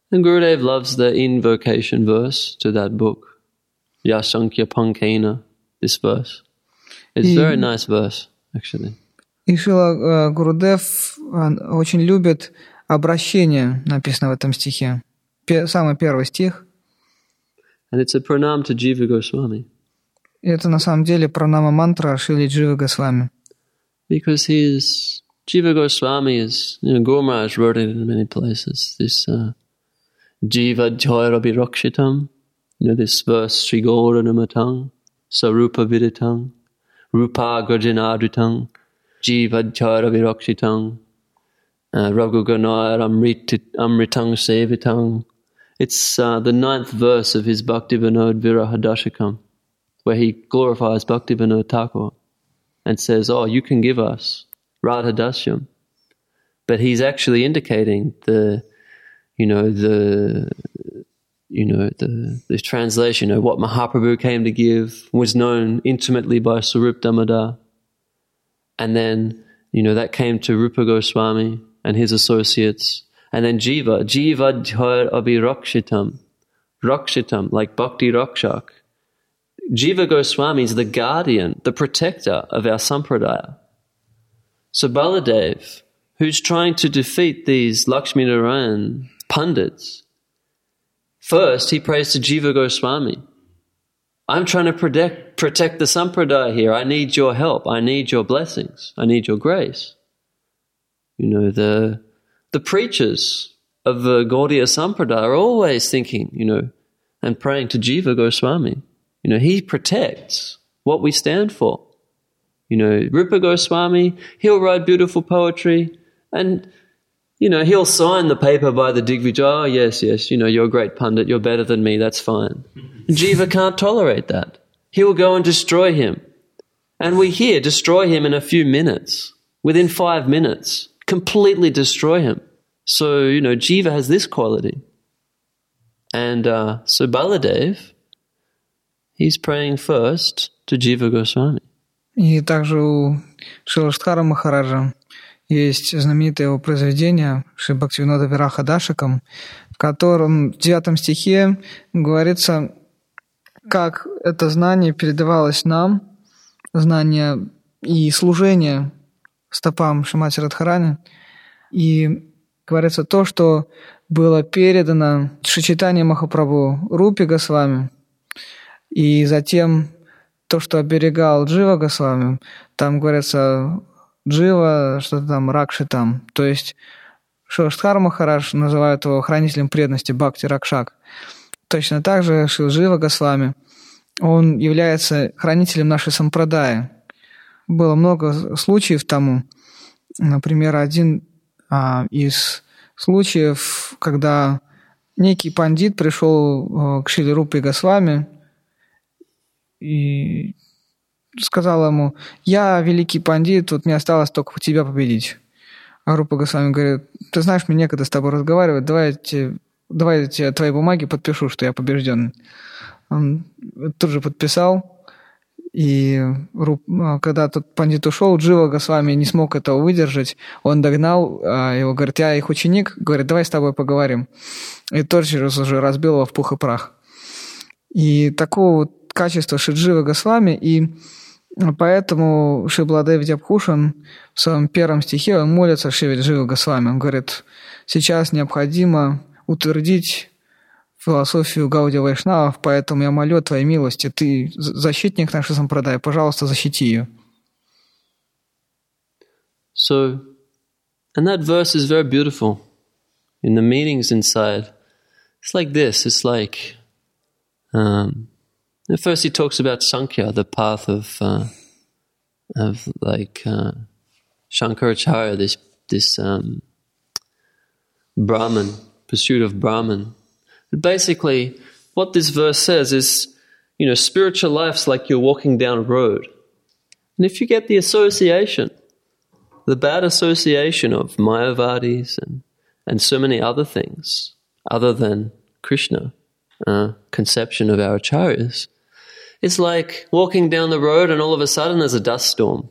And Gurudev loves the invocation verse to that book. Yasankhya Pankena, this verse. It's a very nice verse, actually. И Шрила Гурудев очень любит обращение, написано в этом стихе. Самый первый стих. And it's a pranam to Jiva Goswami. Это на самом деле пранама мантра Шрили Джива Госвами. Because Jiva Goswami is, Guru Maharaj wrote it in many places. This Jiva Jhairabi Rakshitam, this verse, Sri Gauranamatang, Sarupa Viditang, Rupa Gurjanadritang, Jiva Jhairabi Rakshitang, Raghu Ganayar Amritang Sevitang. It's the 9th verse of his Bhakti-Vinod Virahadashikam, where he glorifies Bhakti-Vinod Thakur and says, you can give us Radha Dasyam. But he's actually indicating the translation, what Mahaprabhu came to give was known intimately by Sarup Damodar. And then, that came to Rupa Goswami and his associates. And then Jiva Dhar Abhirakshitam, Rakshitam, like Bhakti Rakshak. Jiva Goswami is the guardian, the protector of our sampradaya. So Baladev, who's trying to defeat these Lakshmi Narayan pundits, first he prays to Jiva Goswami. I'm trying to protect the sampradaya here. I need your help. I need your blessings. I need your grace. The preachers of the Gaudiya Sampradaya are always thinking, and praying to Jiva Goswami. He protects what we stand for. Rupa Goswami, he'll write beautiful poetry and, he'll sign the paper by the Digvijay. Oh, yes, you're a great pundit. You're better than me. That's fine. And Jiva can't tolerate that. He'll go and destroy him. And we hear destroy him in a few minutes. Within 5 minutes. Completely destroy him. So, Jiva has this quality. And so Baladev, he's praying first to Jiva Goswami. И также у Шриладхара Махараджа есть знаменитое его произведение Шри Бхактивинода Вираха Дашикам, в котором в 9 стихе говорится, как это знание передавалось нам, знание и служение стопам Шримати Радхарани. И говорится то, что было передано Шри Чайтанья Махапрабху Рупе Госвами, и затем то, что оберегал Джива Госвами, там говорится Джива, что-то там, Ракши там. То есть Шриладхар Махарадж называют его хранителем преданности Бхакти Ракшак. Точно так же Шри Джива Госвами, он является хранителем нашей сампрадаи. Было много случаев тому. Например, один из случаев, когда некий пандит пришел к Шриле Рупе Госвами и сказал ему: «Я великий пандит, вот мне осталось только тебя победить». А Рупа Госвами говорит: «Ты знаешь, мне некогда с тобой разговаривать, давай я тебе твои бумаги подпишу, что я побежденный». Он тут же подписал. И когда тот пандит ушел, Джива Госвами не смог этого выдержать. Он догнал его, говорит: «Я их ученик», говорит: «Давай с тобой поговорим». И тотчас уже разбил его в пух и прах. И такого вот качества Шри Джива Госвами, и поэтому Шри Баладев Видьябхушан в своем 1 стихе он молится Шри Джива Госвами. Он говорит: «Сейчас необходимо утвердить философию Гаудия Вайшнавов, поэтому я молю о твоей милости. Ты защитник нашей сампрадаи, пожалуйста, защити ее». So, and that verse is very beautiful. In the meanings inside, it's like this. It's like, first he talks about Sankhya, the path of Shankaracharya, this Brahman, pursuit of Brahman. Basically, what this verse says is, spiritual life's like you're walking down a road. And if you get the association, the bad association of Mayavadis and so many other things, other than Krishna, conception of our acharyas, it's like walking down the road and all of a sudden there's a dust storm.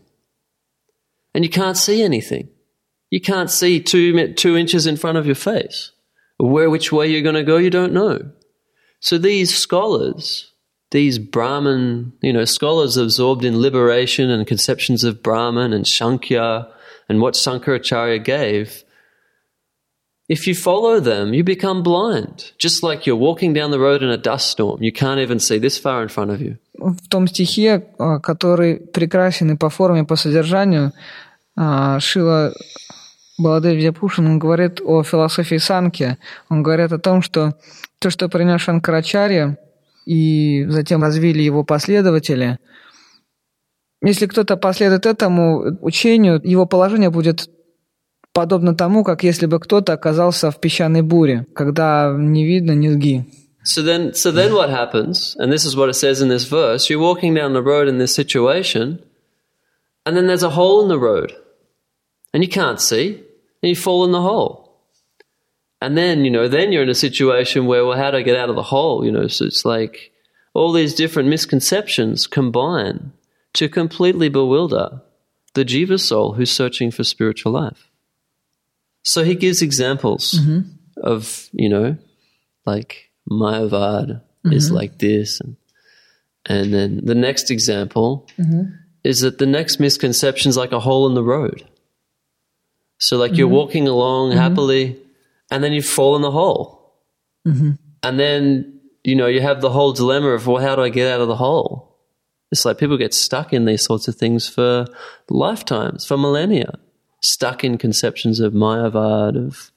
And you can't see anything. You can't see 2 inches in front of your face. Which way you're going to go, you don't know. So these scholars, these Brahman, scholars absorbed in liberation and conceptions of Brahman and Sankhya and what Sankaracharya gave, if you follow them, you become blind. Just like you're walking down the road in a dust storm. You can't even see this far in front of you. В том стихе, который прекрасен и по форме, и по содержанию, Шрила Баладев Видяпушин, он говорит о философии Санkhya. Он говорит о том, что то, что принес Шанкарачарья, и затем развили его последователи, если кто-то последует этому учению, его положение будет подобно тому, как если бы кто-то оказался в песчаной буре, когда не видно низги. So then what happens, and this is what it says in this verse, you're walking down the road in this situation, and then there's a hole in the road, and you can't see, and you fall in the hole. And then, then you're in a situation where, well, how do I get out of the hole? So it's like all these different misconceptions combine to completely bewilder the jiva soul who's searching for spiritual life. So he gives examples of, like Mayavad is like this. And then the next example is that the next misconception is like a hole in the road. So like you're walking along happily and then you fall in the hole. And then, you have the whole dilemma of, well, how do I get out of the hole? It's like people get stuck in these sorts of things for lifetimes, for millennia. Stuck in conceptions of Mayavad, of,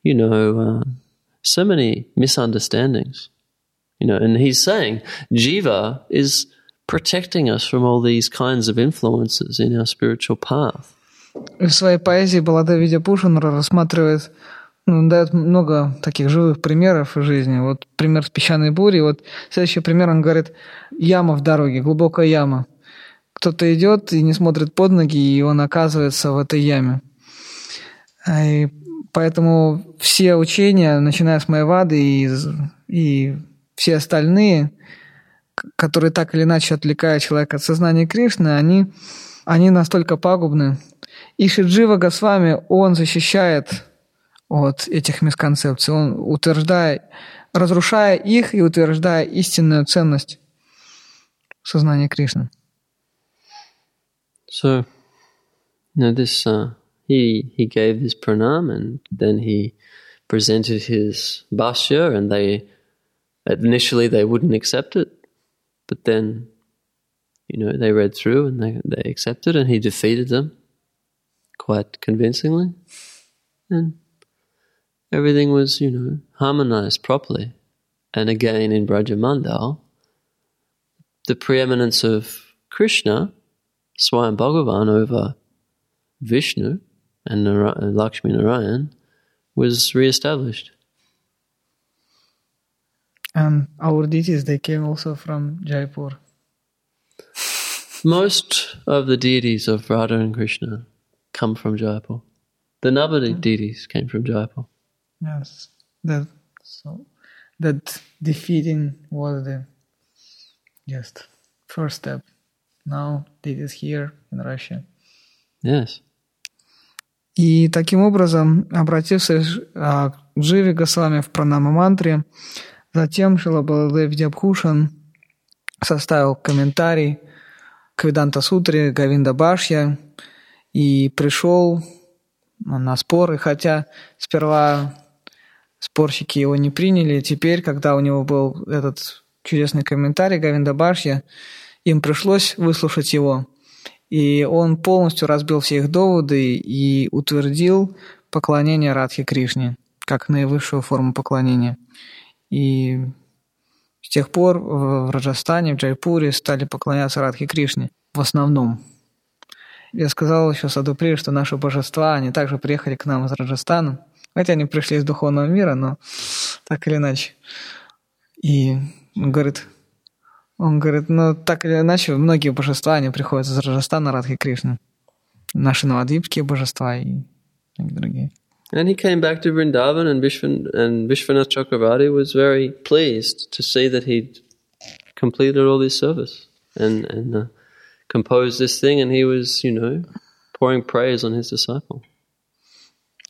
so many misunderstandings. And he's saying Jiva is protecting us from all these kinds of influences in our spiritual path. В своей поэзии Баладев Видяпушин рассматривает, дает много таких живых примеров из жизни. Вот пример с песчаной бурей. Вот следующий пример, он говорит, яма в дороге, глубокая яма. Кто-то идет и не смотрит под ноги, и он оказывается в этой яме. И поэтому все учения, начиная с Майявады и все остальные, которые так или иначе отвлекают человека от сознания Кришны, они настолько пагубны. И Шри Джива Госвами, он защищает от этих мисконцепций, он разрушая их и утверждая истинную ценность сознания Кришны. So, this he gave his pranam, and then he presented his bhashya, and initially they wouldn't accept it, but then, they read through and they accepted, and he defeated them quite convincingly, and everything was, harmonized properly. And again in Brajamandal, the preeminence of Krishna, Swayam Bhagavan, over Vishnu and Lakshmi Narayan was re-established. And our deities, they came also from Jaipur. Most of the deities of Radha and Krishna come from Jaipur. The Navadip deities came from Jaipur. Yes, that defeating was the just first step. Now it is here in Russia. Yes. И таким образом, обратившись к Дживе Госвами в пранама-мантре, затем Шрила Баладев Видяпушин составил комментарий к Веданта-сутре Говинда-бхашья и пришел на спор. И хотя сперва спорщики его не приняли, теперь, когда у него был этот чудесный комментарий Говинда-бхашья, им пришлось выслушать его. И он полностью разбил все их доводы и утвердил поклонение Радхе Кришне как наивысшую форму поклонения. И с тех пор в Раджастане, в Джайпуре стали поклоняться Радхе Кришне в основном. Я сказал еще Садупри, что наши божества, они также приехали к нам из Раджастана, хотя они пришли из духовного мира, но так или иначе. И он говорит, так или иначе, многие божества, они приходят из Раджастана, Радхи Кришны. Наши навадвипские божества и другие. And he came back to Vrindavan, and Vishwanath Chakravarti was very pleased to see that he'd completed all this service and composed this thing, and he was, pouring praise on his disciple.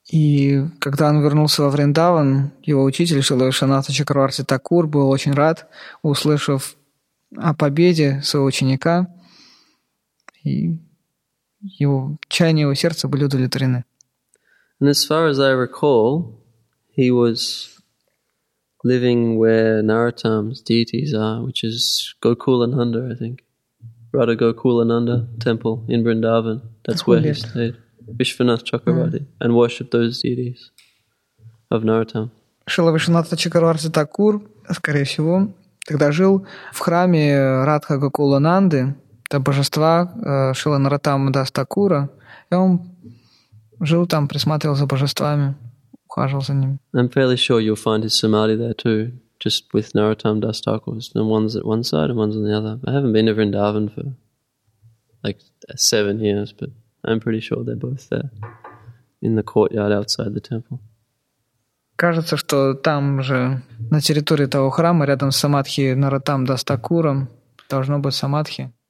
И когда он вернулся во Вриндаван, его учитель Шрила Вишванатха Чакраварти Такур был очень рад, услышав о победе своего ученика, и его чаяния его сердца были удовлетворены. And as far as I recall, he was living where Narottam's deities are, which is Gokulananda, I think. Radha Gokulananda temple in Vrindavan. That's where he stayed. Vishwanath Chakravarti, and worshipped those deities of Narottam. Шрила Вишванатха Чакраварти Такур, скорее всего, тогда жил в храме Радха Гокулананды, это божества Шрила Нароттама Дас Такура, и он жил там, присматривал за божествами, ухаживал за ними. I'm fairly sure you'll find his samadhi there too, just with Narottam Das Thakur's. And one's at one side and one's on the other. I haven't been to Vrindavan for like 7 years, but I'm pretty sure they're both there in the courtyard outside the temple. Кажется, что там же, на территории того храма, рядом с самадхи Нароттам Дас Такуром, должно быть самадхи.